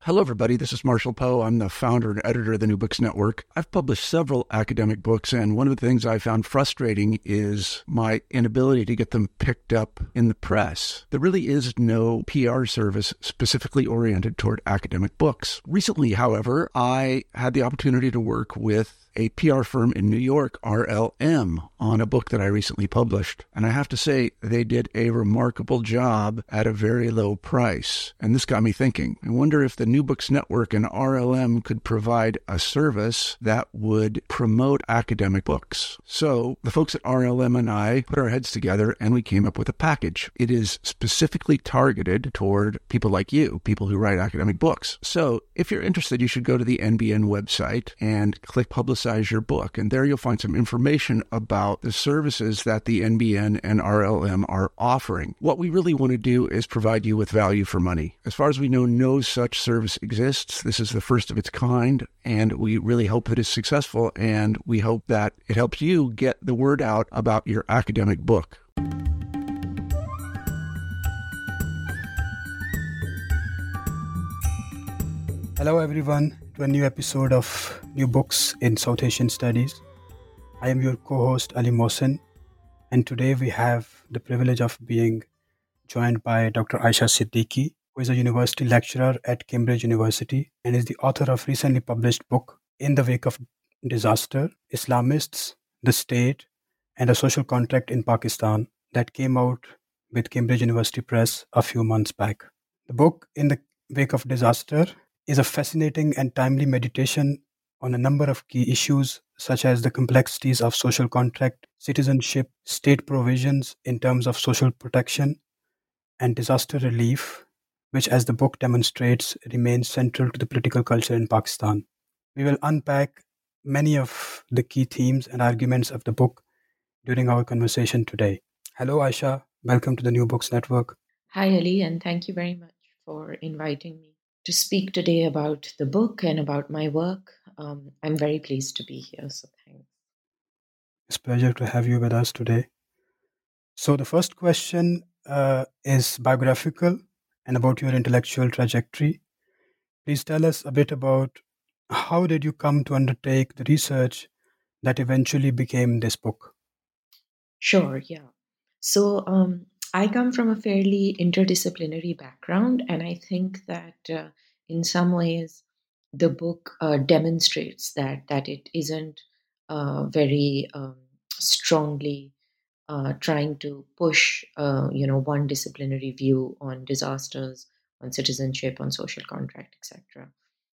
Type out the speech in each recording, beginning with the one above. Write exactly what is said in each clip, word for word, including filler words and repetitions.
Hello, everybody. This is Marshall Poe. I'm the founder and editor of the New Books Network. I've published several academic books, and one of the things I found frustrating is my inability to get them picked up in the press. There really is no P R service specifically oriented toward academic books. Recently, however, I had the opportunity to work with a P R firm in New York, R L M, on a book that I recently published. And I have to say, they did a remarkable job at a very low price. And this got me thinking. I wonder if the New Books Network and R L M could provide a service that would promote academic books. So the folks at R L M and I put our heads together and we came up with a package. It is specifically targeted toward people like you, people who write academic books. So if you're interested, you should go to the N B N website and click Publicize your book. And there you'll find some information about the services that the N B N and R L M are offering. What we really want to do is provide you with value for money. As far as we know, no such service exists. This is the first of its kind, and we really hope that it's successful, and we hope that it helps you get the word out about your academic book. Hello everyone to a new episode of New Books in South Asian Studies. I am your co-host Ali Mohsen, and today we have the privilege of being joined by Doctor Aisha Siddiqui, who is a university lecturer at Cambridge University and is the author of recently published book In the Wake of Disaster, Islamists, the State and a Social Contract in Pakistan, that came out with Cambridge University Press a few months back. The book In the Wake of Disaster is a fascinating and timely meditation on a number of key issues such as the complexities of social contract, citizenship, state provisions in terms of social protection, and disaster relief, which, as the book demonstrates, remains central to the political culture in Pakistan. We will unpack many of the key themes and arguments of the book during our conversation today. Hello, Aisha. Welcome to the New Books Network. Hi, Ali, and thank you very much for inviting me to speak today about the book and about my work. Um, I'm very pleased to be here, so thanks. It's a pleasure to have you with us today. So the first question uh, is biographical and about your intellectual trajectory. Please tell us a bit about how did you come to undertake the research that eventually became this book? Sure, yeah. So um, I come from a fairly interdisciplinary background, and I think that uh, in some ways the book uh, demonstrates that that it isn't uh, very um, strongly uh, trying to push, uh, you know, one disciplinary view on disasters, on citizenship, on social contract, et cetera.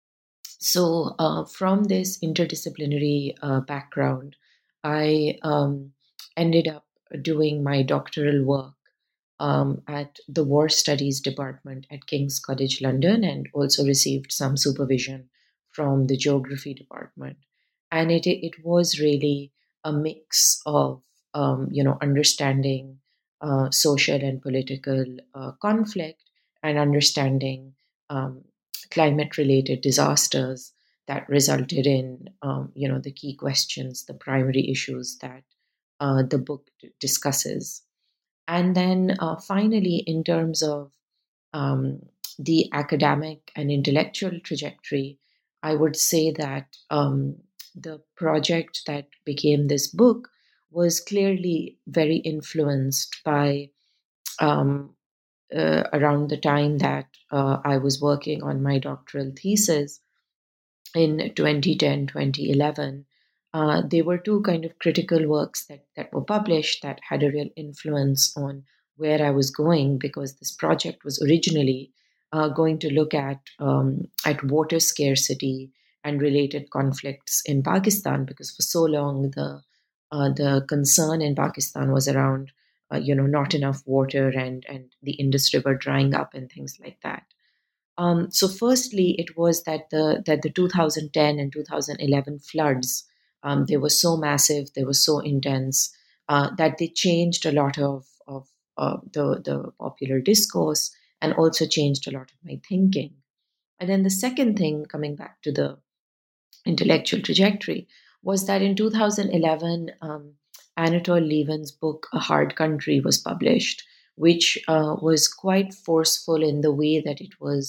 So uh, from this interdisciplinary uh, background, I um, ended up doing my doctoral work um, at the War Studies Department at King's College London, and also received some supervision from the Geography Department. And it it was really a mix of um, you know understanding uh, social and political uh, conflict and understanding um, climate-related disasters that resulted in um, you know the key questions, the primary issues that uh, the book d- discusses. And then uh, finally, in terms of um, the academic and intellectual trajectory, I would say that um, the project that became this book was clearly very influenced by um, uh, around the time that uh, I was working on my doctoral thesis in twenty ten, twenty eleven. Uh, they were two kind of critical works that, that were published that had a real influence on where I was going, because this project was originally uh, going to look at um, at water scarcity and related conflicts in Pakistan, because for so long the uh, the concern in Pakistan was around uh, you know not enough water and and the Indus River drying up and things like that. Um, so, firstly, it was that the that the two thousand ten and two thousand eleven floods, um, they were so massive, they were so intense uh, that they changed a lot of of uh, the the popular discourse, and also changed a lot of my thinking. And then the second thing, coming back to the intellectual trajectory, was that in two thousand eleven, um, Anatole Lieven's book A Hard Country was published, which uh, was quite forceful in the way that it was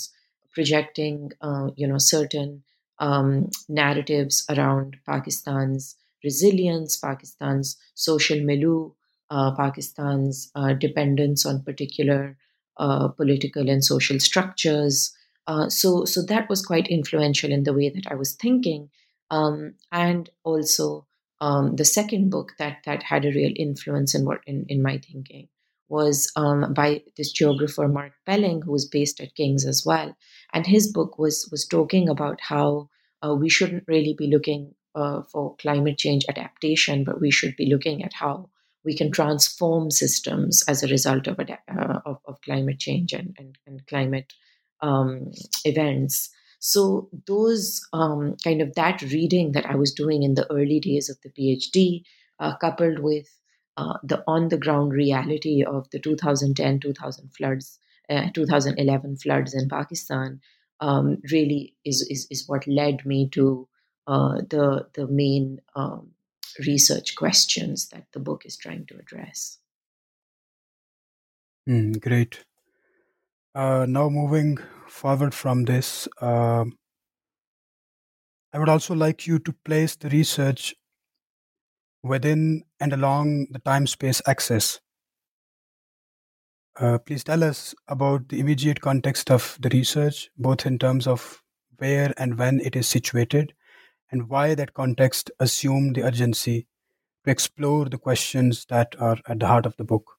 projecting, uh, you know, certain um, narratives around Pakistan's resilience, Pakistan's social milieu, uh, Pakistan's uh, dependence on particular uh, political and social structures. Uh, so, so that was quite influential in the way that I was thinking, um, and also um, the second book that that had a real influence in what in, in my thinking was um, by this geographer Mark Pelling, who was based at King's as well, and his book was was talking about how uh, we shouldn't really be looking uh, for climate change adaptation, but we should be looking at how we can transform systems as a result of ada- uh, of, of climate change and and, and climate um, events. So those um, kind of that reading that I was doing in the early days of the PhD, uh, coupled with uh, the on the ground reality of the two thousand ten two thousand floods, uh, two thousand eleven floods in Pakistan, um, really is, is is what led me to uh, the the main um, research questions that the book is trying to address. Mm, great. Uh, now moving forward from this, uh, I would also like you to place the research within and along the time-space axis. Uh, please tell us about the immediate context of the research, both in terms of where and when it is situated, and why that context assumed the urgency to explore the questions that are at the heart of the book.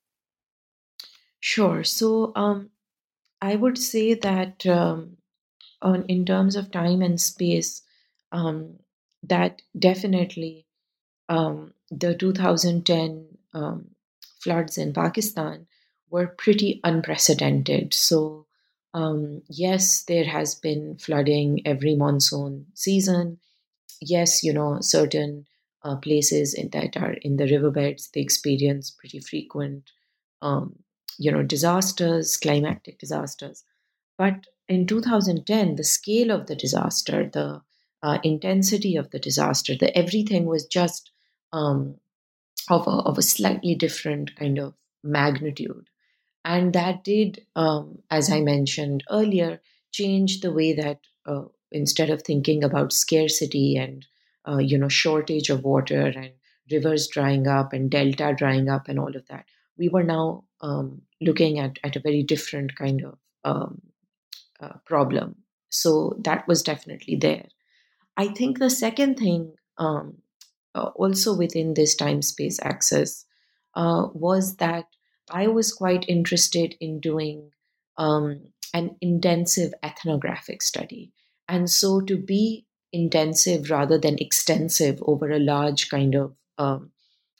Sure. So um, I would say that um, on in terms of time and space, um, that definitely um, the two thousand ten um, floods in Pakistan were pretty unprecedented. So, um, yes, there has been flooding every monsoon season. Yes, you know, certain uh, places in, that are in the riverbeds, they experience pretty frequent, um, you know, disasters, climatic disasters. But in two thousand ten, the scale of the disaster, the uh, intensity of the disaster, the everything was just um, of a, of a slightly different kind of magnitude. And that did, um, as I mentioned earlier, change the way that uh, instead of thinking about scarcity and uh, you know shortage of water and rivers drying up and delta drying up and all of that, we were now um, looking at, at a very different kind of um, uh, problem. So that was definitely there. I think the second thing, um, uh, also within this time space axis, uh, was that I was quite interested in doing um, an intensive ethnographic study. And so to be intensive rather than extensive over a large kind of um,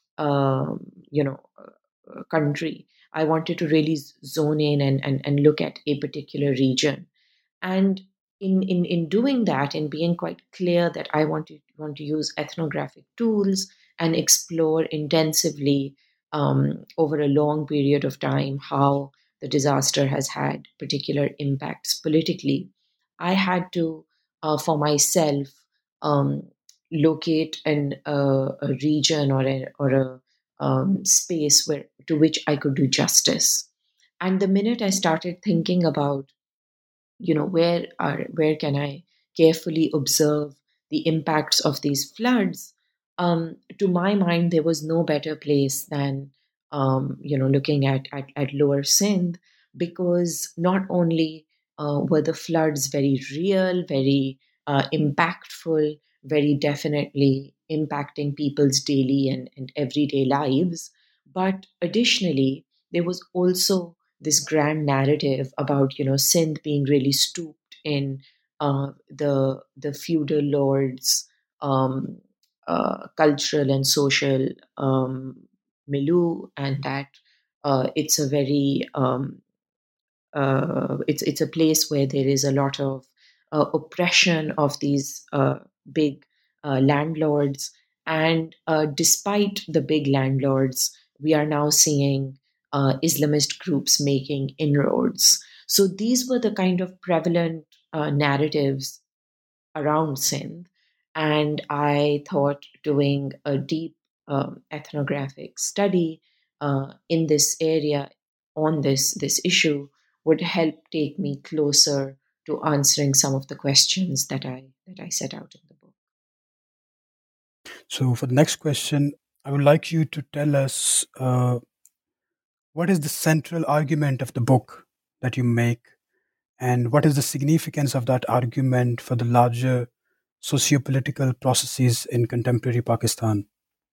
um, you know uh, country, I wanted to really zone in and, and, and look at a particular region. And in, in, in doing that, in being quite clear that I want to want to use ethnographic tools and explore intensively um, over a long period of time how the disaster has had particular impacts politically, I had to, uh, for myself, um, locate an uh, a region or a or a um, space where to which I could do justice. And the minute I started thinking about you know where are where can I carefully observe the impacts of these floods, um, to my mind there was no better place than um, you know looking at, at at lower Sindh, because not only uh, were the floods very real, very uh, impactful, very definitely impacting people's daily and, and everyday lives, but additionally there was also this grand narrative about you know Sindh being really stooped in uh, the the feudal lords' um, uh, cultural and social um, milieu, and that uh, it's a very um, uh, it's it's a place where there is a lot of uh, oppression of these uh, big uh, landlords, and uh, despite the big landlords, we are now seeing uh, Islamist groups making inroads. So these were the kind of prevalent uh, narratives around Sindh. And I thought doing a deep um, ethnographic study uh, in this area on this, this issue would help take me closer to answering some of the questions that I that I set out in the book. So, for the next question, I would like you to tell us uh, what is the central argument of the book that you make, and what is the significance of that argument for the larger socio-political processes in contemporary Pakistan?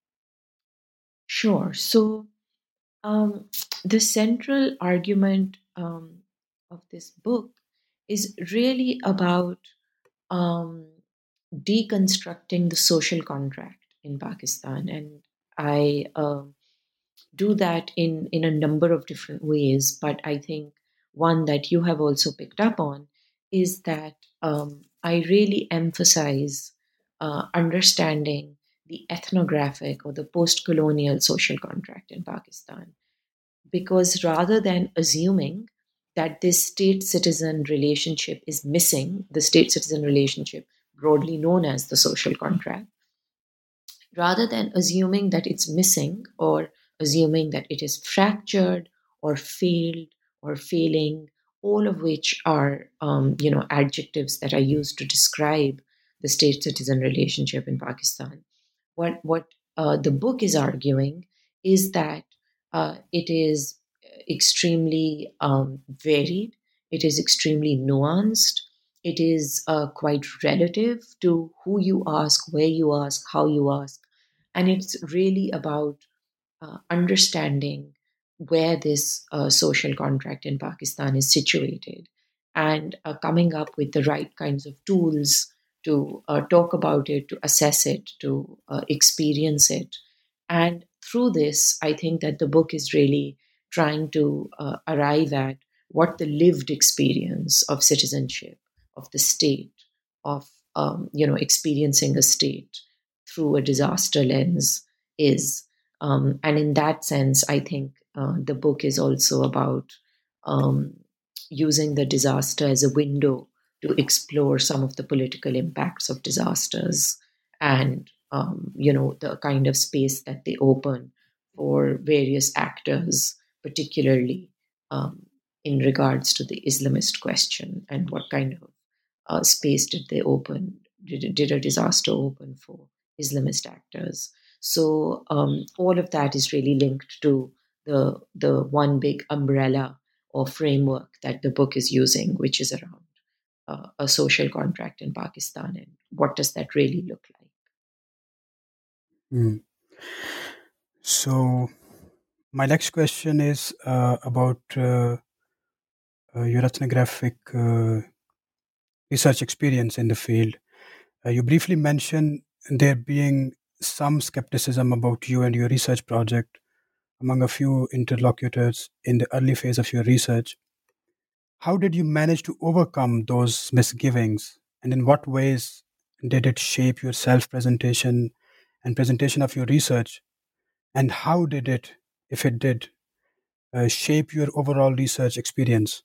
Sure. So, um, the central argument um, of this book is really about um, deconstructing the social contract in Pakistan, and I um do that in in a number of different ways. But I think one that you have also picked up on is that um, I really emphasize uh, understanding the ethnographic or the post-colonial social contract in Pakistan, because rather than assuming that this state citizen relationship is missing, the state citizen relationship, broadly known as the social contract, rather than assuming that it's missing or assuming that it is fractured or failed or failing, all of which are um, you know adjectives that are used to describe the state citizen relationship in Pakistan. What what uh, the book is arguing is that uh, it is extremely um, varied, it is extremely nuanced, it is uh, quite relative to who you ask, where you ask, how you ask, and it's really about uh, understanding where this uh, social contract in Pakistan is situated and uh, coming up with the right kinds of tools to uh, talk about it, to assess it, to uh, experience it. And through this, I think that the book is really trying to uh, arrive at what the lived experience of citizenship, of the state, of um, you know experiencing a state through a disaster lens is. Um, and in that sense, I think uh, the book is also about um, using the disaster as a window to explore some of the political impacts of disasters and um, you know the kind of space that they open for various actors, particularly um, in regards to the Islamist question, and what kind of uh, space did they open? Did, did a disaster open for Islamist actors? So um, all of that is really linked to the the one big umbrella or framework that the book is using, which is around uh, a social contract in Pakistan, and what does that really look like? Hmm. So, my next question is uh, about uh, uh, your ethnographic uh, research experience in the field. Uh, you briefly mentioned there being some skepticism about you and your research project among a few interlocutors in the early phase of your research. How did you manage to overcome those misgivings, and in what ways did it shape your self presentation and presentation of your research? And how did it, if it did, uh, shape your overall research experience?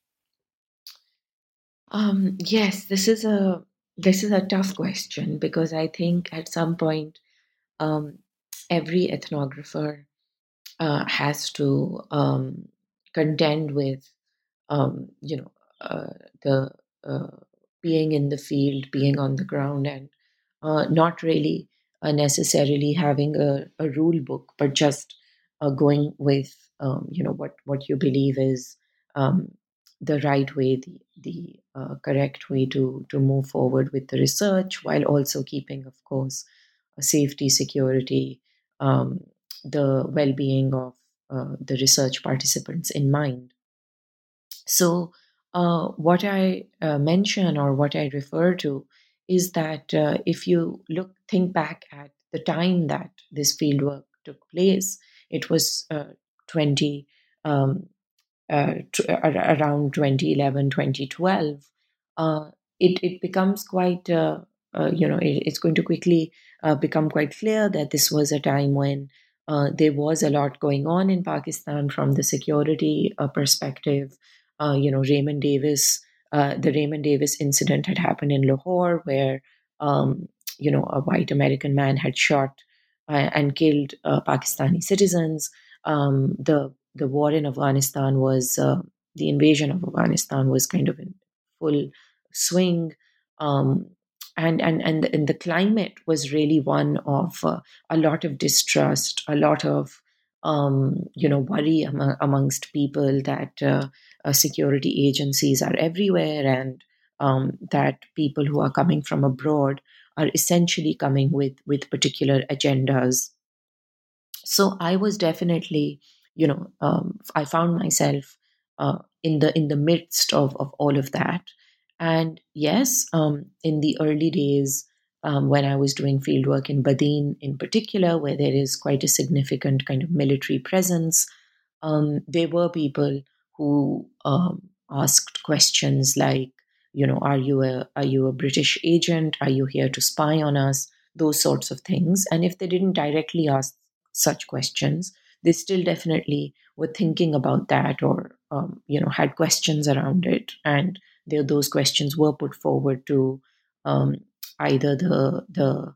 Um, yes, this is a this is a tough question because I think at some point um, every ethnographer uh, has to um, contend with um, you know uh, the uh, being in the field, being on the ground, and uh, not really uh, necessarily having a, a rule book, but just uh, going with um, you know what what you believe is um, the right way, the the uh, correct way to to move forward with the research, while also keeping, of course, uh, safety, security, um, the well-being of uh, the research participants in mind. So, uh, what I uh, mention or what I refer to is that uh, if you look, think back at the time that this fieldwork took place, it was uh, twenty, um, uh, t- ar- around twenty eleven, twenty twelve. Uh, it, it becomes quite, uh, uh, you know, it, it's going to quickly uh, become quite clear that this was a time when uh, there was a lot going on in Pakistan from the security uh, perspective. Uh, you know, Raymond Davis, uh, the Raymond Davis incident had happened in Lahore, where um, you know a white American man had shot uh, and killed uh, Pakistani citizens. Um, the the war in Afghanistan was uh, the invasion of Afghanistan was kind of in full swing. Um, and, and, and, the, and the climate was really one of uh, a lot of distrust, a lot of um, you know, worry among, amongst people that uh, uh, security agencies are everywhere, and um, that people who are coming from abroad are essentially coming with with particular agendas. So I was definitely, you know, um, I found myself uh, in the in the midst of of all of that. And yes, um, in the early days, um, when I was doing fieldwork in Badin in particular, where there is quite a significant kind of military presence, um, there were people who um, asked questions like, you know, are you a are you a British agent? Are you here to spy on us? Those sorts of things. And if they didn't directly ask such questions, they still definitely were thinking about that, or um, you know, had questions around it, and they, those questions were put forward to um, either the the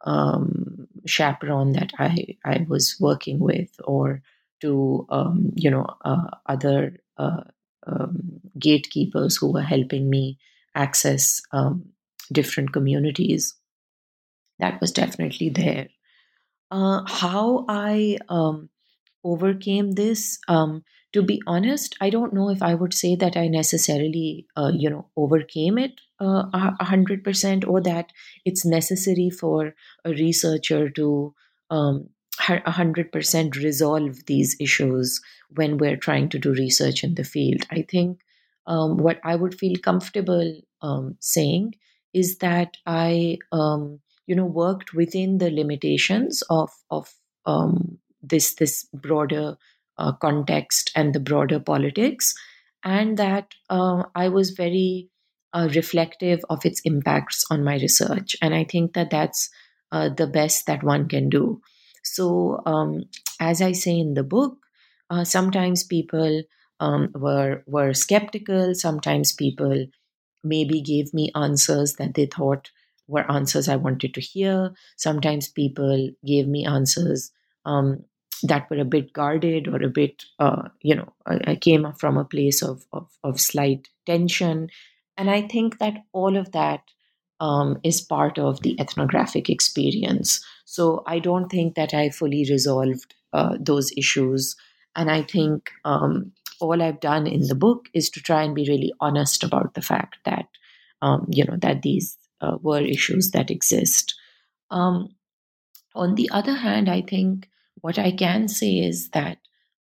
um, chaperone that I I was working with, or to um, you know uh, other uh, um, gatekeepers who were helping me access um, different communities. That was definitely there. Uh, how I um, overcame this, um, to be honest, I don't know if I would say that I necessarily, uh, you know, overcame it uh, a a hundred percent, or that it's necessary for a researcher to um, hu- a hundred percent resolve these issues when we're trying to do research in the field. I think um, what I would feel comfortable um, saying is that I, um, you know, worked within the limitations of of um, this this broader uh, context and the broader politics, and that uh, I was very uh, reflective of its impacts on my research. And I think that that's uh, the best that one can do. So, um, as I say in the book, uh, sometimes people um, were were skeptical. Sometimes people maybe gave me answers that they thought were answers I wanted to hear. Sometimes people gave me answers um, that were a bit guarded, or a bit, uh, you know, I, I came up from a place of, of, of slight tension. And I think that all of that um, is part of the ethnographic experience. So I don't think that I fully resolved uh, those issues. And I think um, all I've done in the book is to try and be really honest about the fact that, um, you know, that these uh, were issues that exist. Um, on the other hand, I think what I can say is that,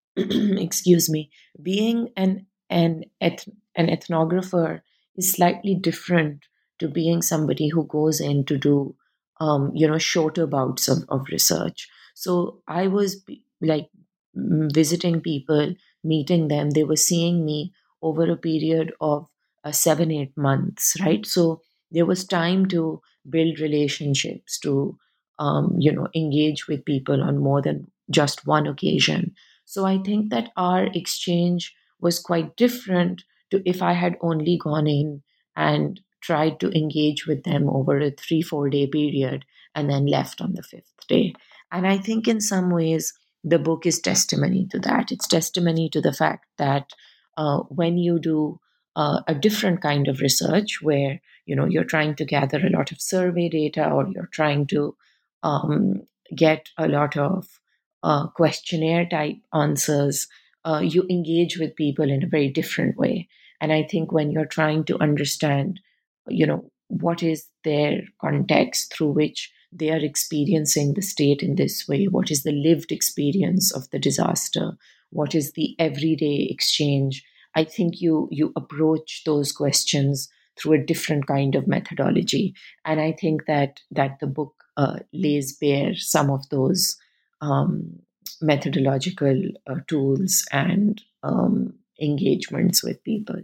excuse me, being an an eth- an ethnographer is slightly different to being somebody who goes in to do, um, you know, shorter bouts of, of research. So I was be- like mm, visiting people, meeting them. They were seeing me over a period of uh, seven, eight months, right? So there was time to build relationships, to um, you know, engage with people on more than just one occasion. So I think that our exchange was quite different to if I had only gone in and tried to engage with them over a three, four day period and then left on the fifth day. And I think in some ways, the book is testimony to that. It's testimony to the fact that uh, when you do uh, a different kind of research, where you know you're trying to gather a lot of survey data, or you're trying to um, get a lot of uh, questionnaire type answers, uh, you engage with people in a very different way. And I think when you're trying to understand, you know, what is their context through which they are experiencing the state in this way, what is the lived experience of the disaster, what is the everyday exchange, I think you you approach those questions through a different kind of methodology. And I think that that the book uh, lays bare some of those um, methodological uh, tools and um, engagements with people.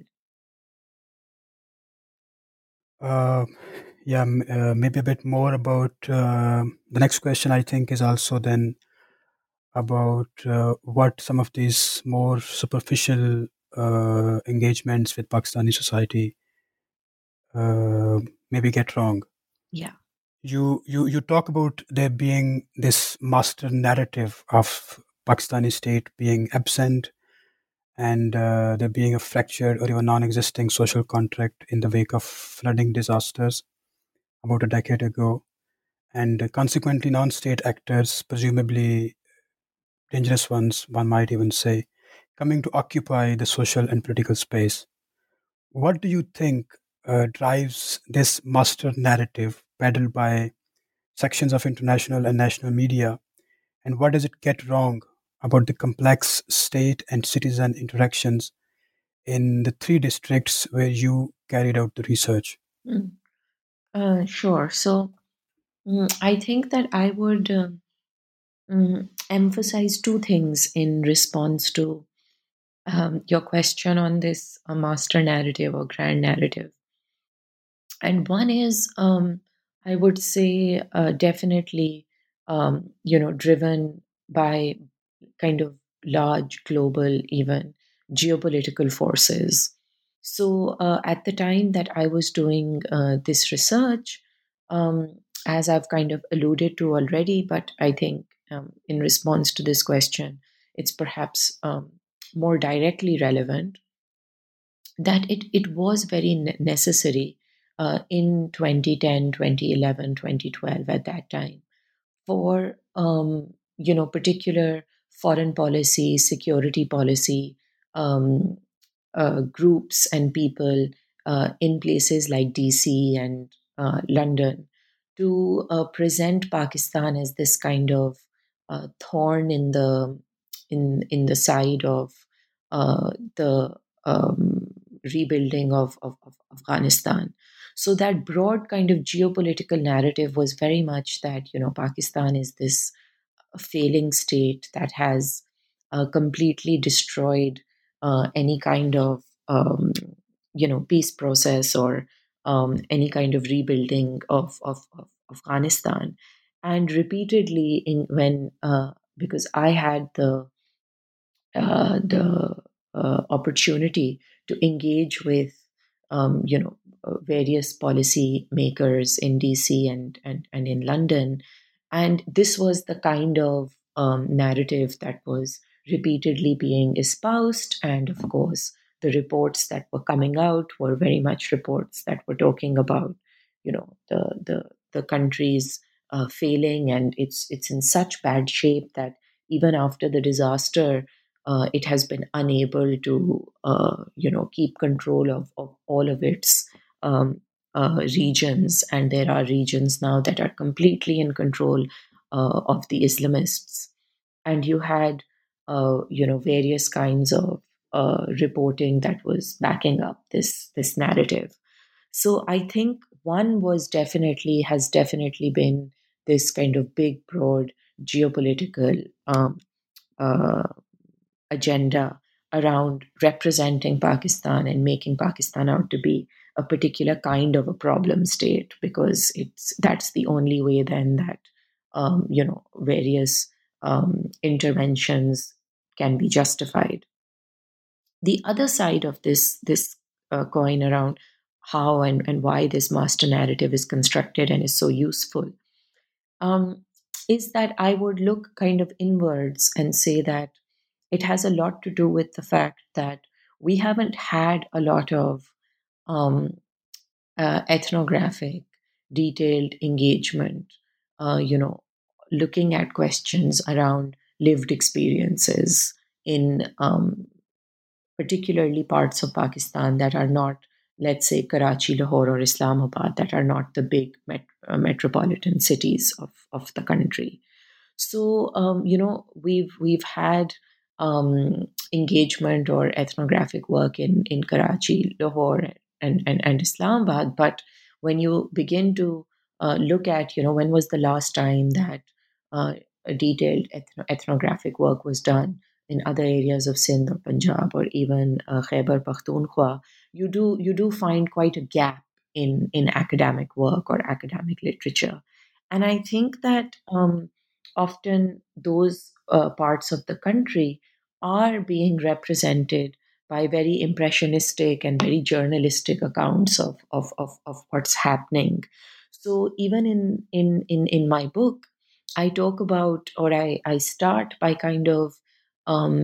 Uh, yeah, m- uh, maybe a bit more about uh, the next question. I think is also then about uh, what some of these more superficial uh, engagements with Pakistani society uh, maybe get wrong. Yeah. You, you you talk about there being this master narrative of Pakistani state being absent, and uh, there being a fractured or even non-existing social contract in the wake of flooding disasters about a decade ago, and uh, consequently non-state actors, presumably dangerous ones, one might even say, coming to occupy the social and political space. What do you think uh, drives this master narrative peddled by sections of international and national media, and what does it get wrong about the complex state and citizen interactions in the three districts where you carried out the research? Mm. Uh, sure. So mm, I think that I would um mm, emphasize two things in response to um, your question on this uh, master narrative or grand narrative. And one is, um, I would say, uh, definitely, um, you know, driven by kind of large global, even geopolitical forces. So uh, at the time that I was doing uh, this research, um, as I've kind of alluded to already, but I think um, in response to this question, it's perhaps um, more directly relevant that it, it was very ne- necessary uh, in twenty ten, twenty eleven, twenty twelve at that time for um, you know particular foreign policy, security policy um, uh, groups and people uh, in places like D C and uh, London to uh, present Pakistan as this kind of uh, thorn in the in in the side of uh, the um, rebuilding of, of, of Afghanistan. So that broad kind of geopolitical narrative was very much that you know Pakistan is this failing state that has uh, completely destroyed uh, any kind of um, you know peace process or um, any kind of rebuilding of, of, of Afghanistan. And repeatedly, in when uh, because I had the uh, the uh, opportunity to engage with um, you know uh, various policy makers in D C and, and and in London, and this was the kind of um, narrative that was repeatedly being espoused. And of course, the reports that were coming out were very much reports that were talking about you know the the the country's uh, failing, and it's it's in such bad shape that even after the disaster uh, it has been unable to, uh, you know, keep control of, of all of its um, uh, regions. And there are regions now that are completely in control uh, of the Islamists. And you had, uh, you know, various kinds of uh, reporting that was backing up this this narrative. So I think one was definitely has definitely been this kind of big, broad geopolitical um, uh, agenda around representing Pakistan and making Pakistan out to be a particular kind of a problem state, because it's that's the only way then that um, you know various um, interventions can be justified. The other side of this this uh, coin around how and, and why this master narrative is constructed and is so useful um, is that I would look kind of inwards and say that it has a lot to do with the fact that we haven't had a lot of um, uh, ethnographic, detailed engagement, uh, you know, looking at questions around lived experiences in um, particularly parts of Pakistan that are not, let's say, Karachi, Lahore, or Islamabad, that are not the big met- uh, metropolitan cities of, of the country. So um, you know we've we've had um, engagement or ethnographic work in in Karachi, Lahore, and and, and Islamabad. But when you begin to uh, look at you know when was the last time that uh, a detailed ethno- ethnographic work was done in other areas of Sindh or Punjab or even uh, Khyber Pakhtunkhwa, you do you do find quite a gap in in academic work or academic literature. And I think that um, often those uh, parts of the country are being represented by very impressionistic and very journalistic accounts of, of, of, of what's happening. So even in, in, in, in my book, I talk about, or I, I start by kind of um,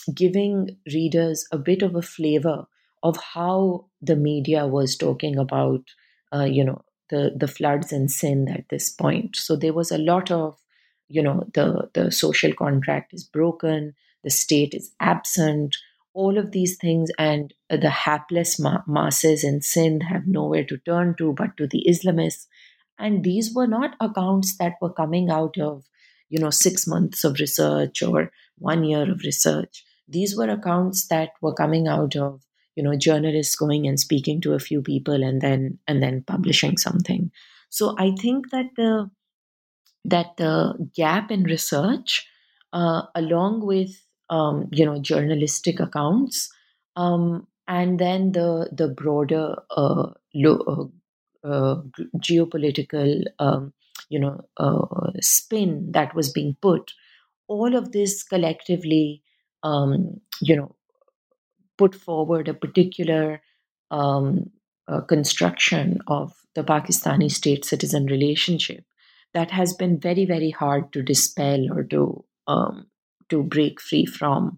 giving readers a bit of a flavor of how the media was talking about, uh, you know, the, the floods in Sindh at this point. So there was a lot of, you know, the, the social contract is broken, the state is absent, all of these things, and the hapless ma- masses in Sindh have nowhere to turn to but to the Islamists. And these were not accounts that were coming out of, you know, six months of research or one year of research. These were accounts that were coming out of, you know, journalists going and speaking to a few people and then and then publishing something. So I think that the that the gap in research, uh, along with um, you know journalistic accounts, um, and then the the broader uh, lo- uh, uh, geopolitical um, you know uh, spin that was being put, all of this collectively, um, you know, put forward a particular um, uh, construction of the Pakistani state citizen relationship that has been very, very hard to dispel or to um, to break free from.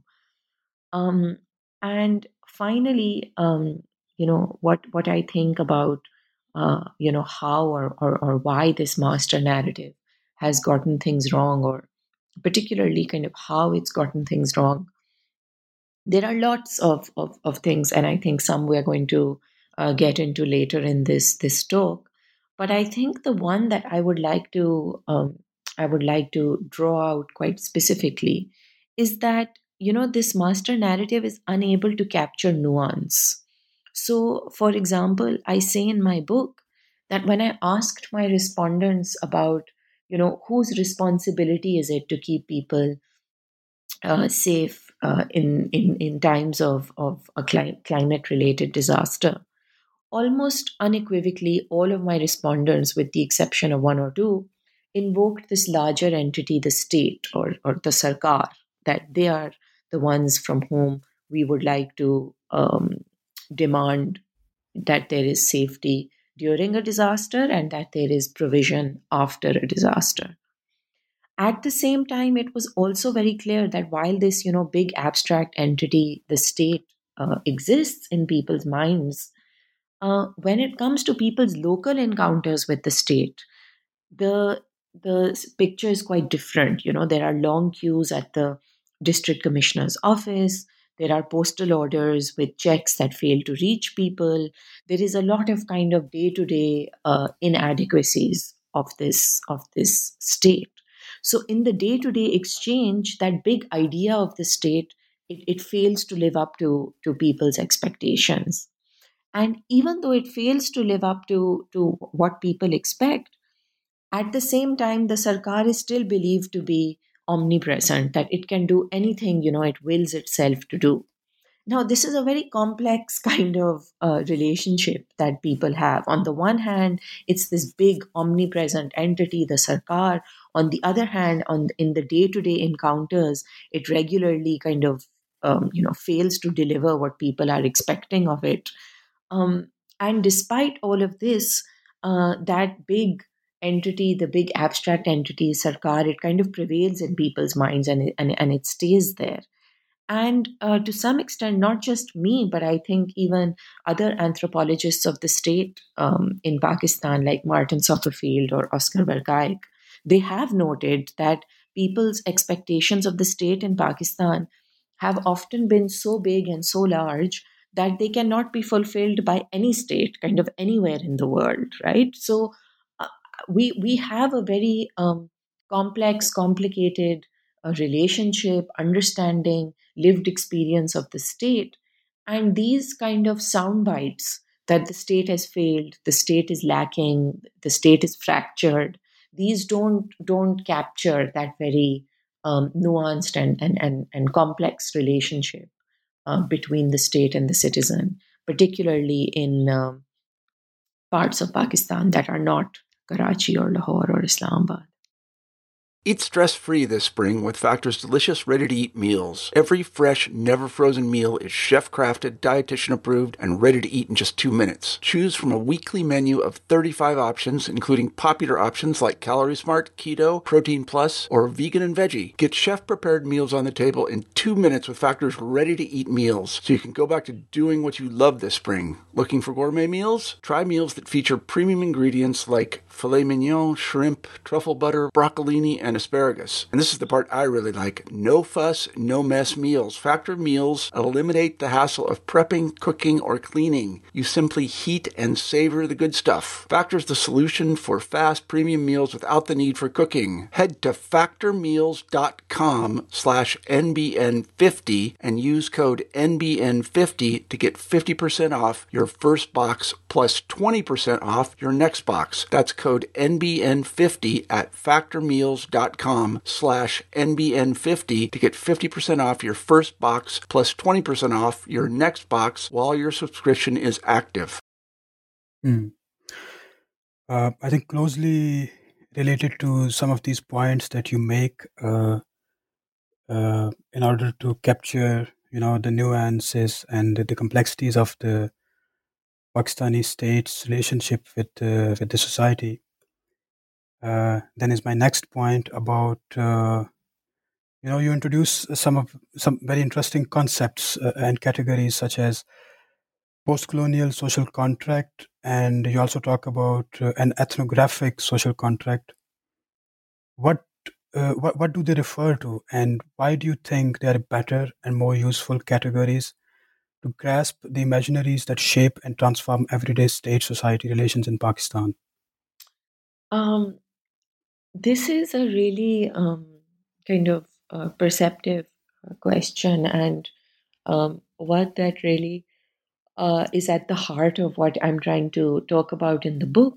Um, and finally, um, you know what what I think about uh, you know how or, or or why this master narrative has gotten things wrong, or particularly kind of how it's gotten things wrong. There are lots of, of, of things, and I think some we're going to uh, get into later in this this talk. But I think the one that I would like to um, I would like to draw out quite specifically is that, you know, this master narrative is unable to capture nuance. So, for example, I say in my book that when I asked my respondents about, you know, whose responsibility is it to keep people uh, safe uh, in, in, in times of, of a cli- climate related disaster. Almost unequivocally, all of my respondents, with the exception of one or two, invoked this larger entity, the state or, or the sarkar, that they are the ones from whom we would like to um, demand that there is safety during a disaster and that there is provision after a disaster. At the same time, it was also very clear that while this, you know, big abstract entity, the state, uh, exists in people's minds, uh, when it comes to people's local encounters with the state, the the picture is quite different. You know, there are long queues at the district commissioner's office. There are postal orders with checks that fail to reach people. There is a lot of kind of day-to-day uh, inadequacies of this of this state. So in the day-to-day exchange, that big idea of the state, it, it fails to live up to to people's expectations. And even though it fails to live up to to what people expect, at the same time, the Sarkar is still believed to be omnipresent, that it can do anything, you know, it wills itself to do. Now, this is a very complex kind of uh, relationship that people have. On the one hand, it's this big omnipresent entity, the Sarkar. On the other hand, on in the day-to-day encounters, it regularly kind of um, you know fails to deliver what people are expecting of it. Um, and despite all of this, uh, that big entity, the big abstract entity, Sarkar, it kind of prevails in people's minds, and it, and, and it stays there. And uh, to some extent, not just me, but I think even other anthropologists of the state um, in Pakistan, like Martin Sopperfield or Oscar Verkaik, they have noted that people's expectations of the state in Pakistan have often been so big and so large that they cannot be fulfilled by any state, kind of anywhere in the world, right? So uh, we we have a very um, complex, complicated uh, relationship, understanding, lived experience of the state. And these kind of sound bites that the state has failed, the state is lacking, the state is fractured, these don't don't capture that very um, nuanced and, and, and, and complex relationship uh, between the state and the citizen, particularly in um, parts of Pakistan that are not Karachi or Lahore or Islamabad. Eat stress-free this spring with Factor's delicious ready-to-eat meals. Every fresh, never-frozen meal is chef-crafted, dietitian-approved, and ready to eat in just two minutes. Choose from a weekly menu of thirty-five options, including popular options like Calorie Smart, Keto, Protein Plus, or Vegan and Veggie. Get chef-prepared meals on the table in two minutes with Factor's ready-to-eat meals, so you can go back to doing what you love this spring. Looking for gourmet meals? Try meals that feature premium ingredients like filet mignon, shrimp, truffle butter, broccolini, and asparagus. And this is the part I really like. No fuss, no mess meals. Factor meals eliminate the hassle of prepping, cooking, or cleaning. You simply heat and savor the good stuff. Factor's the solution for fast premium meals without the need for cooking. Head to factormeals.com slash NBN50 and use code N B N fifty to get fifty percent off your first box plus twenty percent off your next box. That's code N B N fifty at factormeals.com slash N B N fifty to get fifty percent off your first box plus twenty percent off your next box while your subscription is active. Hmm. Uh, I think closely related to some of these points that you make, uh, uh, in order to capture, you know, the nuances and the, the complexities of the Pakistani state's relationship with uh, with the society. Uh, then is my next point about uh, you know you introduce some of some very interesting concepts uh, and categories such as post-colonial social contract, and you also talk about uh, an ethnographic social contract. What uh, what what do they refer to, and why do you think they are better and more useful categories to grasp the imaginaries that shape and transform everyday state-society relations in Pakistan? Um, this is a really um, kind of uh, perceptive uh, question, and um, what that really uh, is at the heart of what I'm trying to talk about in the book.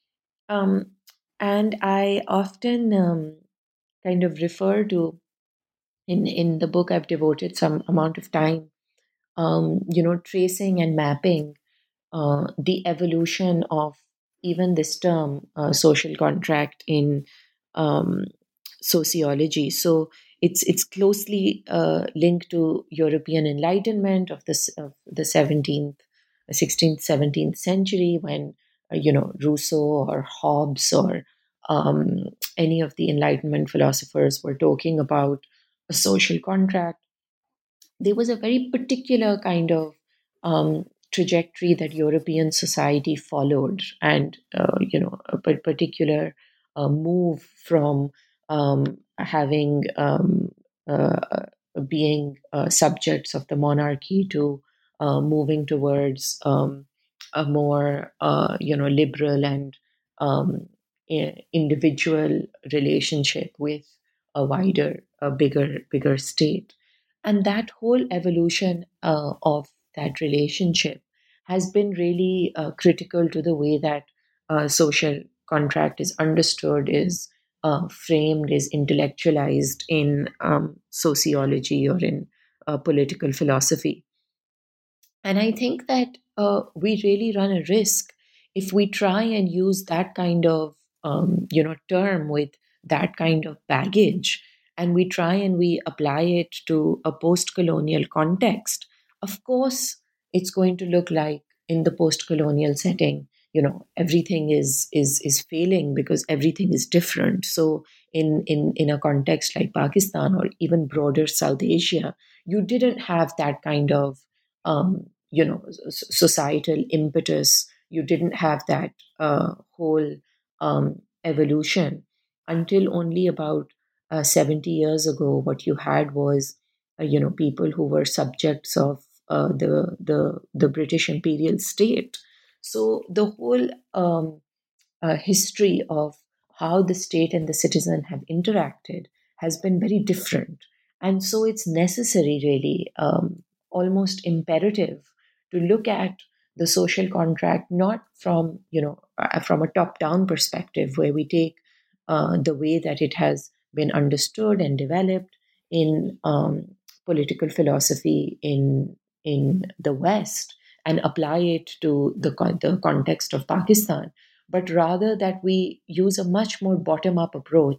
Um, and I often um, kind of refer to in in the book. I've devoted some amount of time, um, you know, tracing and mapping uh, the evolution of even this term, uh, social contract, in um, sociology. So it's it's closely uh, linked to European Enlightenment of this of the seventeenth, sixteenth, seventeenth century, when uh, you know Rousseau or Hobbes or um, any of the Enlightenment philosophers were talking about a social contract. There was a very particular kind of um, trajectory that European society followed, and uh, you know, a par- particular uh, move from um, having um, uh, uh, being uh, subjects of the monarchy to uh, moving towards um, a more uh, you know liberal and um, i- individual relationship with a wider, a bigger, bigger state. And that whole evolution uh, of that relationship has been really uh, critical to the way that uh, social contract is understood, is uh, framed, is intellectualized in um, sociology or in uh, political philosophy. And I think that uh, we really run a risk if we try and use that kind of um, you know term with that kind of baggage, and we try and we apply it to a post-colonial context. Of course, it's going to look like in the post-colonial setting, you know, everything is is is failing because everything is different. So in in in a context like Pakistan or even broader South Asia, you didn't have that kind of um, you know s- societal impetus. You didn't have that uh, whole um, evolution until only about uh, seventy years ago. What you had was uh, you know people who were subjects of uh, the the the British imperial state. So the whole um, uh, history of how the state and the citizen have interacted has been very different. And so it's necessary, really, um, almost imperative, to look at the social contract not from, you know, uh, from a top down perspective where we take uh, the way that it has been understood and developed in um, political philosophy in in the West and apply it to the, con- the context of Pakistan, but rather that we use a much more bottom up approach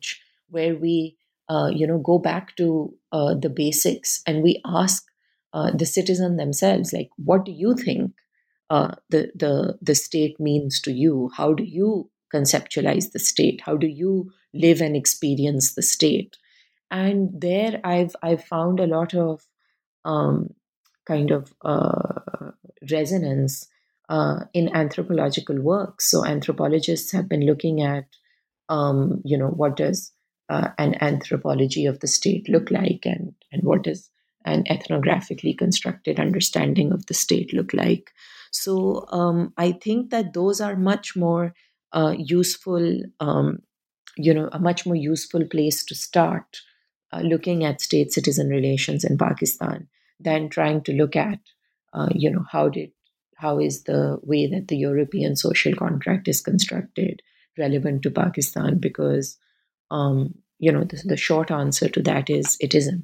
where we, uh, you know, go back to uh, the basics and we ask uh, the citizen themselves, like, what do you think uh, the the the state means to you? How do you conceptualize the state? How do you live and experience the state? And there, I've I've found a lot of um, kind of uh, resonance uh, in anthropological work. So anthropologists have been looking at, um, you know, what does uh, an anthropology of the state look like, and and what does an ethnographically constructed understanding of the state look like. So um, I think that those are much more uh, useful, um, you know, a much more useful place to start uh, looking at state-citizen relations in Pakistan than trying to look at, uh, you know, how did how is the way that the European social contract is constructed relevant to Pakistan? Because, um, you know, the, the short answer to that is it isn't.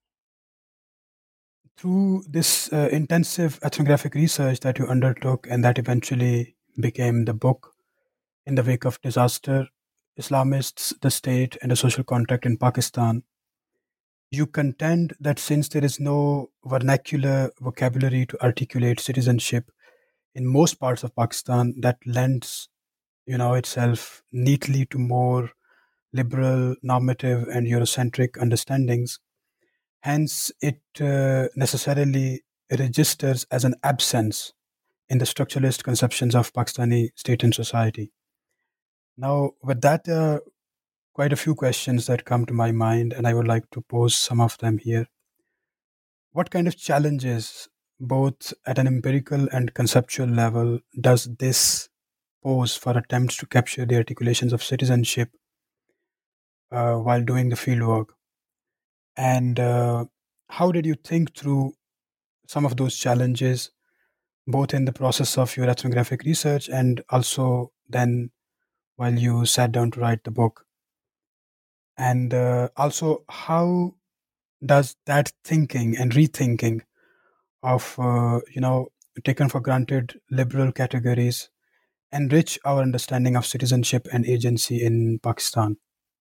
Through this uh, intensive ethnographic research that you undertook and that eventually became the book In the Wake of Disaster, Islamists, the State, and a Social Contract in Pakistan, you contend that since there is no vernacular vocabulary to articulate citizenship in most parts of Pakistan, that lends, you know, itself neatly to more liberal, normative, and Eurocentric understandings. Hence, it uh, necessarily registers as an absence in the structuralist conceptions of Pakistani state and society. Now, with that, uh, quite a few questions that come to my mind, and I would like to pose some of them here. What kind of challenges, both at an empirical and conceptual level, does this pose for attempts to capture the articulations of citizenship uh, while doing the fieldwork? And uh, how did you think through some of those challenges, both in the process of your ethnographic research and also then while you sat down to write the book? And uh, also, how does that thinking and rethinking of, uh, you know, taken for granted liberal categories enrich our understanding of citizenship and agency in Pakistan?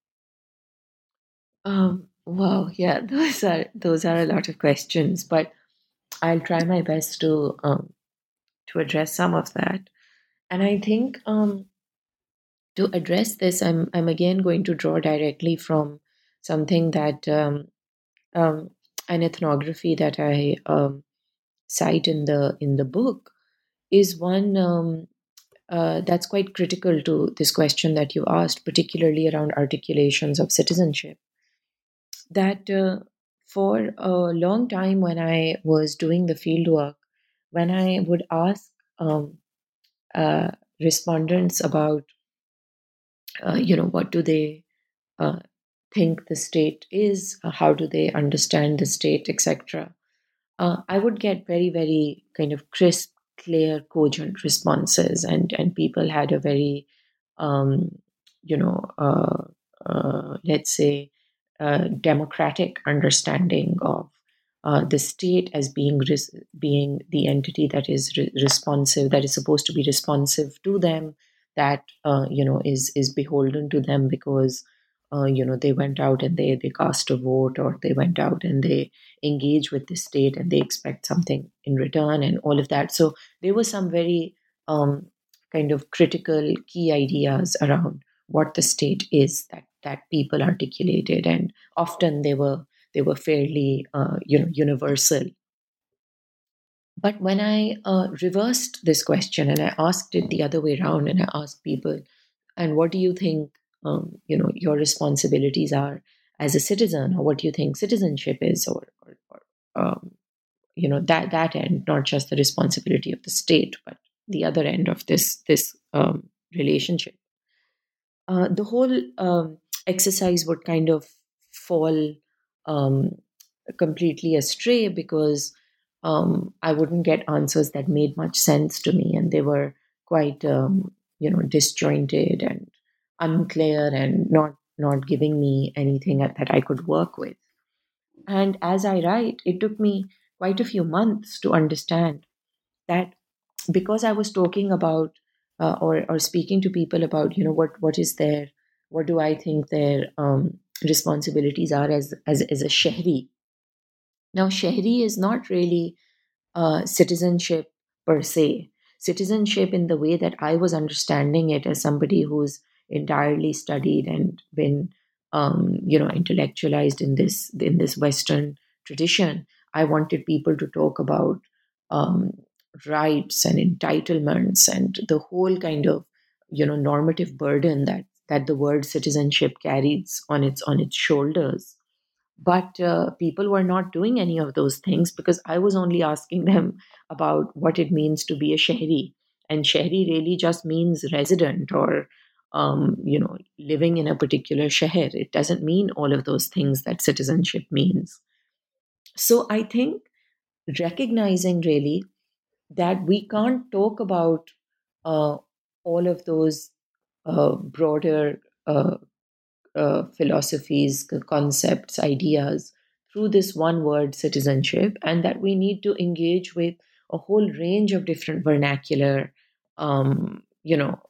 Um, wow, yeah, those are those are a lot of questions, but I'll try my best to um, to address some of that. And I think um, to address this, I'm I'm again going to draw directly from something that um, um, an ethnography that I um, cite in the in the book is one um, uh, that's quite critical to this question that you asked, particularly around articulations of citizenship. That uh, for a long time, when I was doing the fieldwork, when I would ask um, uh, respondents about, uh, you know, what do they uh, think the state is, uh, how do they understand the state, et cetera. Uh, I would get very, very kind of crisp, clear, cogent responses, and and people had a very, um, you know, uh, uh, let's say, uh, democratic understanding of uh, the state as being res- being the entity that is re- responsive, that is supposed to be responsive to them, that uh, you know is is beholden to them because uh, you know they went out and they they cast a vote, or they went out and they engage with the state and they expect something in return, and all of that. So there were some very um, kind of critical key ideas around what the state is that that people articulated, and often they were they were fairly uh, you know universal. But when I uh, reversed this question and I asked it the other way around, and I asked people, and what do you think um, you know your responsibilities are as a citizen, or what do you think citizenship is, or, or, or um, you know that that end, not just the responsibility of the state, but the other end of this this um, relationship. Uh, the whole um, exercise would kind of fall um, completely astray, because um, I wouldn't get answers that made much sense to me, and they were quite um, you know disjointed and unclear, and not not giving me anything that that I could work with. And as I write, it took me quite a few months to understand that, because I was talking about uh, or or speaking to people about, you know what what is their what do I think their um, responsibilities are as, as, as a Shahri. Now, Shahri is not really uh, citizenship per se. Citizenship, in the way that I was understanding it as somebody who's entirely studied and been, um, you know, intellectualized in this in this Western tradition, I wanted people to talk about um, rights and entitlements and the whole kind of, you know, normative burden that that the word citizenship carries on its on its shoulders. But uh, people were not doing any of those things because I was only asking them about what it means to be a Shahri. And Shahri really just means resident or, um, you know, living in a particular Shahr. It doesn't mean all of those things that citizenship means. So I think recognizing really that we can't talk about uh, all of those uh, broader uh, uh, philosophies, c- concepts, ideas through this one word citizenship, and that we need to engage with a whole range of different vernacular, um, you know,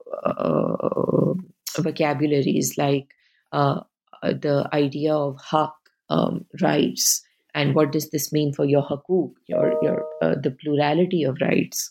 uh, vocabularies like uh, uh, the idea of haq, um, rights, and what does this mean for your hakuk, your your uh, the plurality of rights.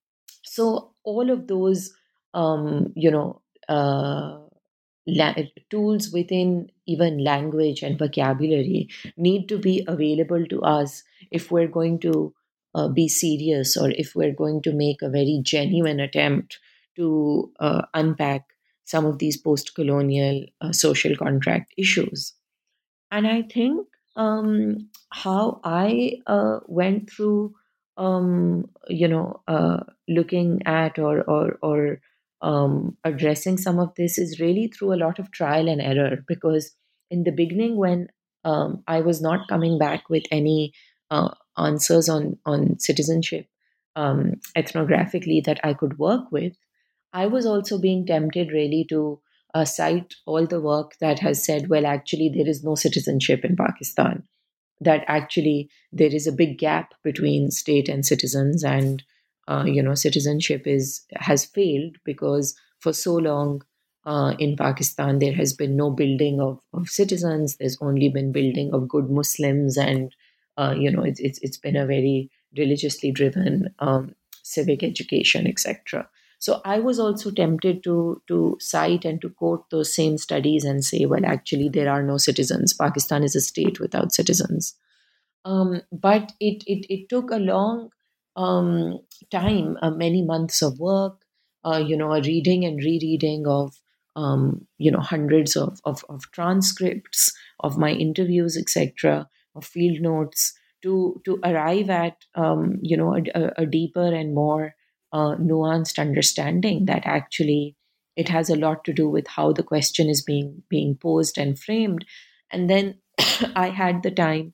So all of those, um, you know. Uh, la- tools within even language and vocabulary need to be available to us if we're going to uh, be serious, or if we're going to make a very genuine attempt to uh, unpack some of these post colonial uh, social contract issues. And I think um, how I uh, went through, um, you know, uh, looking at or or or um, addressing some of this is really through a lot of trial and error. Because in the beginning, when um, I was not coming back with any uh, answers on on citizenship um, ethnographically that I could work with, I was also being tempted really to uh, cite all the work that has said, well, actually, there is no citizenship in Pakistan, that actually there is a big gap between state and citizens, and uh, you know, citizenship is has failed because for so long uh, in Pakistan there has been no building of, of citizens. There's only been building of good Muslims, and uh, you know, it's, it's it's been a very religiously driven um, civic education, et cetera. So I was also tempted to to cite and to quote those same studies and say, well, actually, there are no citizens. Pakistan is a state without citizens. Um, but it, it it took a long um, time, uh, many months of work, uh, you know, a reading and rereading of um, you know, hundreds of, of, of transcripts of my interviews, et cetera, of field notes to to arrive at um, you know, a, a a deeper and more uh, nuanced understanding that actually it has a lot to do with how the question is being being posed and framed. And then I had the time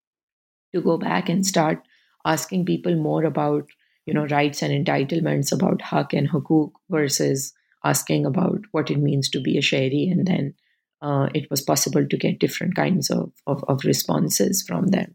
to go back and start asking people more about, you know, rights and entitlements, about haq and hukuk, versus asking about what it means to be a Shahri. And then uh, it was possible to get different kinds of, of, of responses from them.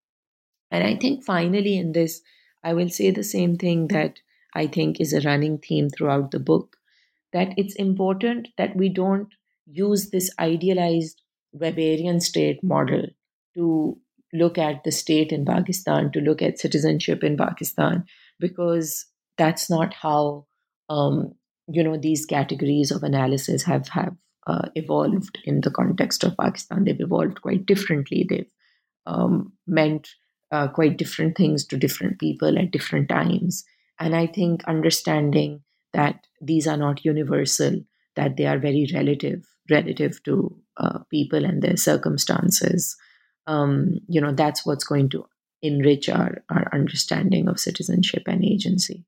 And I think finally in this, I will say the same thing that I think is a running theme throughout the book, that it's important that we don't use this idealized Weberian state model to look at the state in Pakistan, to look at citizenship in Pakistan, because that's not how um, you know, these categories of analysis have have uh, evolved in the context of Pakistan. They've evolved quite differently. They've um, meant uh, quite different things to different people at different times. And I think understanding that these are not universal, that they are very relative, relative to uh, people and their circumstances. Um, you know, that's what's going to enrich our, our understanding of citizenship and agency.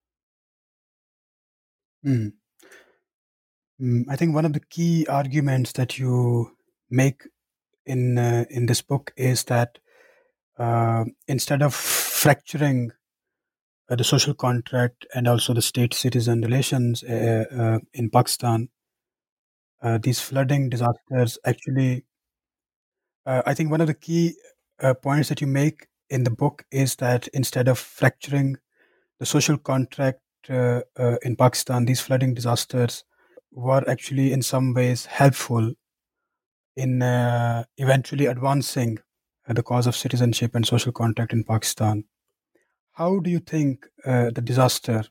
Mm. Mm, I think one of the key arguments that you make in uh, in this book is that uh, instead of fracturing uh, the social contract and also the state-citizen relations uh, uh, in Pakistan, uh, these flooding disasters actually, uh, I think one of the key uh, points that you make in the book is that instead of fracturing the social contract uh, uh, in Pakistan, these flooding disasters were actually in some ways helpful in uh, eventually advancing uh, the cause of citizenship and social contract in Pakistan. How do you think uh, the disaster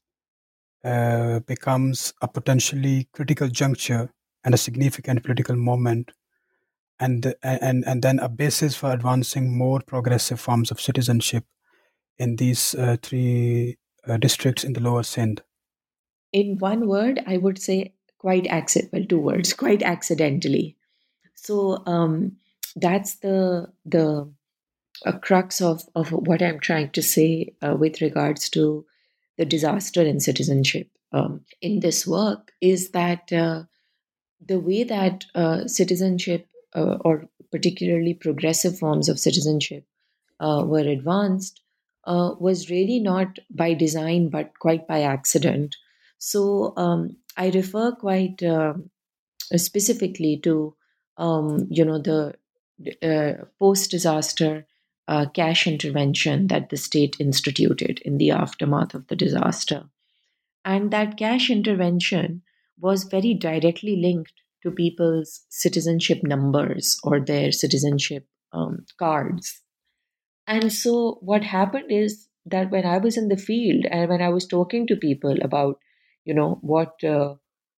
uh, becomes a potentially critical juncture and a significant political moment, and and and then a basis for advancing more progressive forms of citizenship in these uh, three uh, districts in the lower Sindh? In one word, I would say quite accident. Well, two words, quite accidentally. So um, that's the the a crux of of what I'm trying to say uh, with regards to the disaster in citizenship um, in this work is that uh, the way that uh, citizenship uh, or particularly progressive forms of citizenship uh, were advanced uh, was really not by design but quite by accident. So um, I refer quite uh, specifically to um, you know the uh, post-disaster uh, cash intervention that the state instituted in the aftermath of the disaster, and that cash intervention was very directly linked to people's citizenship numbers or their citizenship um, cards. And so, what happened is that when I was in the field and when I was talking to people about, you know, what uh,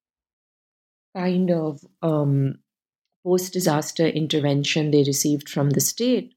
kind of um, post disaster intervention they received from the state,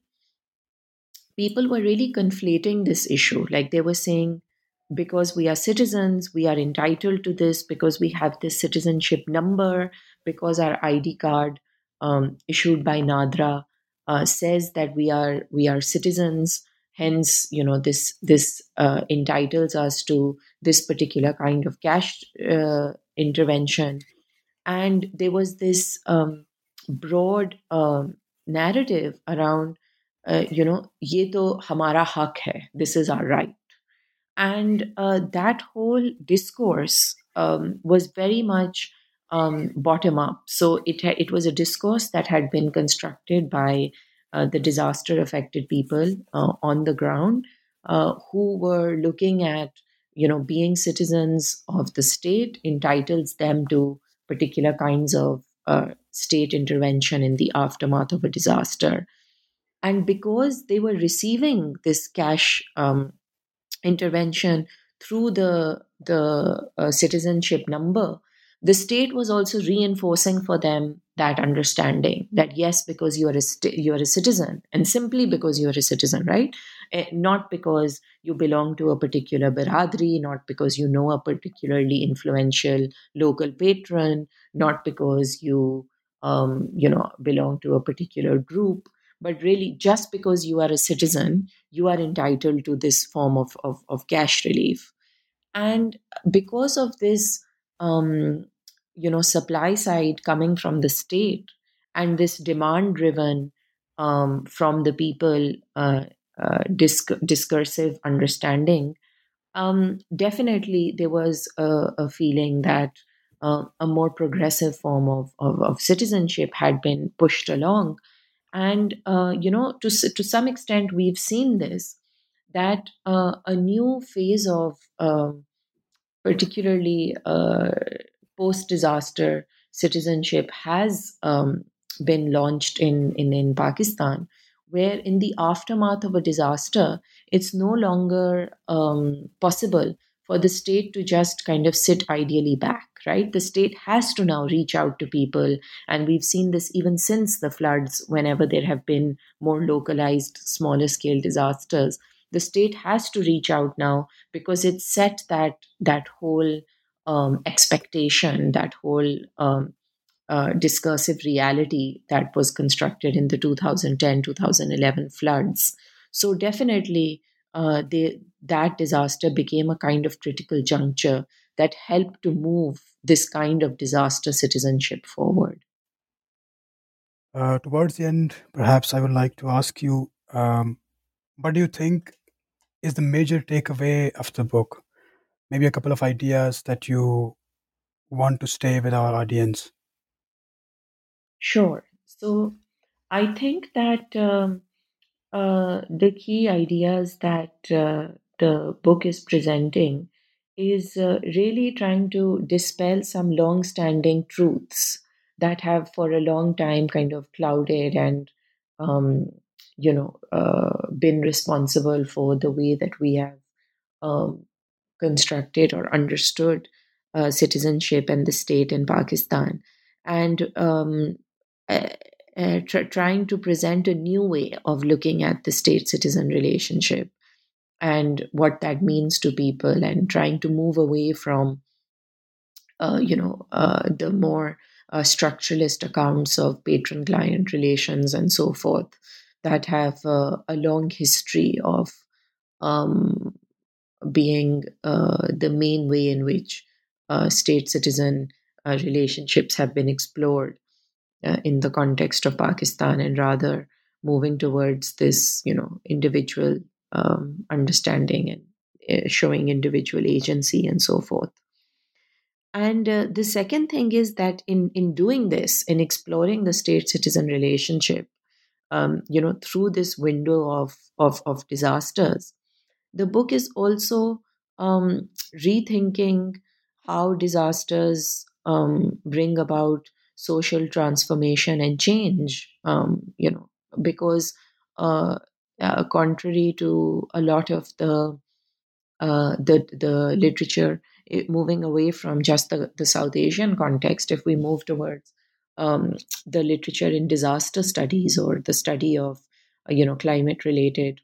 people were really conflating this issue. Like they were saying, because we are citizens, we are entitled to this because we have this citizenship number, because our I D card um, issued by NADRA uh, says that we are we are citizens. Hence, you know, this this uh, entitles us to this particular kind of cash uh, intervention. And there was this um, broad um, narrative around, uh, you know, ye to hamara hak hai, this is our right. And uh, that whole discourse um, was very much um, bottom up. So it ha- it was a discourse that had been constructed by uh, the disaster affected people uh, on the ground, uh, who were looking at, you know, being citizens of the state entitles them to particular kinds of uh, state intervention in the aftermath of a disaster. And because they were receiving this cash um, intervention through the the uh, citizenship number, the state was also reinforcing for them that understanding that yes, because you are a st- you are a citizen, and simply because you are a citizen, right? Eh, not because you belong to a particular biradri, not because you know a particularly influential local patron, not because you um, you know belong to a particular group, but really just because you are a citizen, you are entitled to this form of, of, of cash relief. And because of this, um, you know, supply side coming from the state and this demand driven um, from the people uh, uh, disc- discursive understanding, um, definitely there was a, a feeling that uh, a more progressive form of, of, of citizenship had been pushed along. And uh, you know, to s- to some extent, we've seen this, that uh, a new phase of um particularly uh, post-disaster citizenship has um, been launched in, in in Pakistan, where in the aftermath of a disaster, it's no longer um, possible for the state to just kind of sit ideally back, right? The state has to now reach out to people, and we've seen this even since the floods. Whenever there have been more localized, smaller scale disasters, the state has to reach out now because it set that that whole um, expectation, that whole um, uh, discursive reality that was constructed in the two thousand ten two thousand eleven floods. So definitely, uh, they, that disaster became a kind of critical juncture that helped to move this kind of disaster citizenship forward. Uh, towards the end, perhaps I would like to ask you, um, what do you think is the major takeaway of the book? Maybe a couple of ideas that you want to stay with our audience. Sure. So I think that um, uh, the key ideas that uh, the book is presenting is uh, really trying to dispel some long standing truths that have for a long time kind of clouded and um, you know uh, been responsible for the way that we have um, constructed or understood uh, citizenship and the state in Pakistan, and um, uh, uh, tr- trying to present a new way of looking at the state-citizen relationship and what that means to people, and trying to move away from uh, you know uh, the more uh, structuralist accounts of patron-client relations and so forth that have uh, a long history of um, being uh, the main way in which uh, state citizen uh, relationships have been explored uh, in the context of Pakistan, and rather moving towards this, you know, individual um, understanding and uh, showing individual agency and so forth. And uh, the second thing is that in in doing this, in exploring the state citizen relationship, um, you know, through this window of of, of disasters, the book is also um, rethinking how disasters um, bring about social transformation and change. Um, you know, because uh, uh, contrary to a lot of the uh, the the literature, it, moving away from just the, the South Asian context, if we move towards um, the literature in disaster studies or the study of uh, you know climate related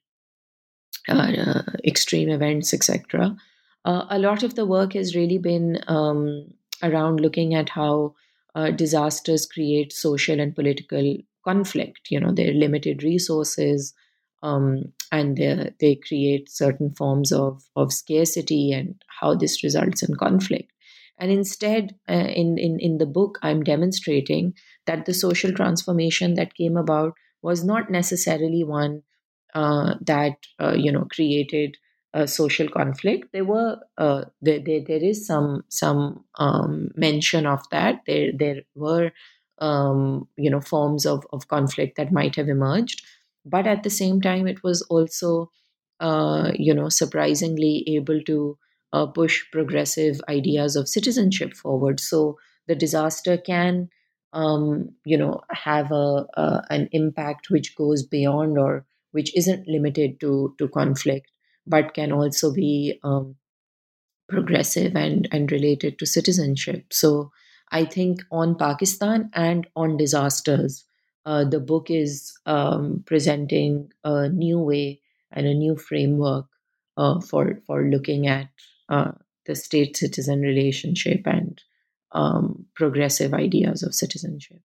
uh, extreme events, et cetera. Uh, a lot of the work has really been um, around looking at how uh, disasters create social and political conflict. You know, they're limited resources, um, and they they create certain forms of of scarcity, and how this results in conflict. And instead, uh, in, in in the book, I'm demonstrating that the social transformation that came about was not necessarily one uh, that uh, you know created a social conflict. There were uh, there, there there is some some um, mention of that. There there were um, you know forms of of conflict that might have emerged, but at the same time, it was also uh, you know surprisingly able to uh, push progressive ideas of citizenship forward. So the disaster can um, you know have a, a an impact which goes beyond, or which isn't limited to to conflict, but can also be um, progressive and and related to citizenship. So I think on Pakistan and on disasters, uh, the book is um, presenting a new way and a new framework uh, for for looking at uh, the state citizen relationship and um, progressive ideas of citizenship.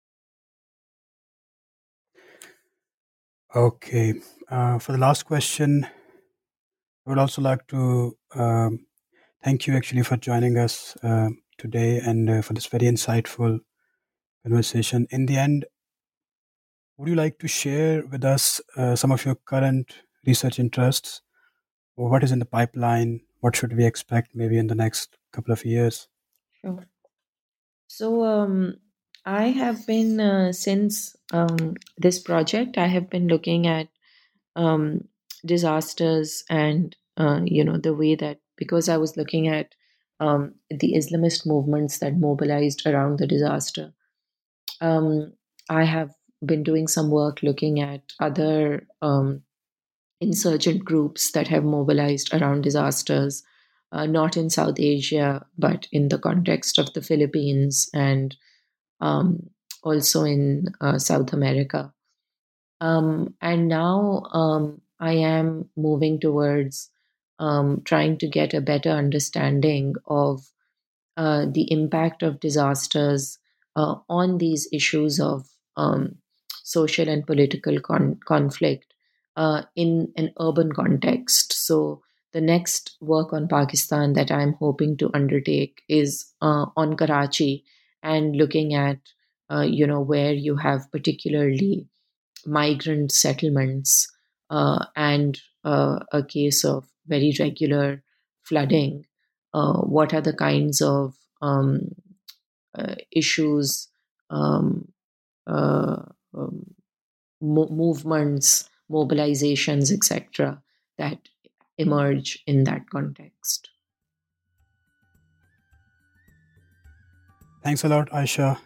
Okay. Uh, for the last question, I would also like to um, thank you actually for joining us uh, today and uh, for this very insightful conversation. In the end, would you like to share with us uh, some of your current research interests, or what is in the pipeline? What should we expect maybe in the next couple of years? Sure. So um, I have been uh, since um, this project, I have been looking at um, disasters and uh, you know the way that, because I was looking at um, the Islamist movements that mobilized around the disaster. Um, I have been doing some work looking at other um, insurgent groups that have mobilized around disasters, uh, not in South Asia, but in the context of the Philippines and um, also in uh, South America. Um, and now um, I am moving towards um, trying to get a better understanding of uh, the impact of disasters uh, on these issues of um, social and political con- conflict uh, in an urban context. So, the next work on Pakistan that I'm hoping to undertake is uh, on Karachi, and looking at uh, you know where you have particularly migrant settlements uh, and uh, a case of very regular flooding. Uh, what are the kinds of um, uh, issues, um, uh, um, mo- movements, mobilizations, et cetera, that emerge in that context? Thanks a lot, Aisha.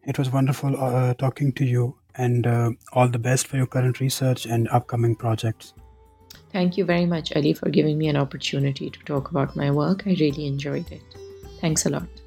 It was wonderful uh, talking to you, and uh, all the best for your current research and upcoming projects. Thank you very much, Ali, for giving me an opportunity to talk about my work. I really enjoyed it. Thanks a lot.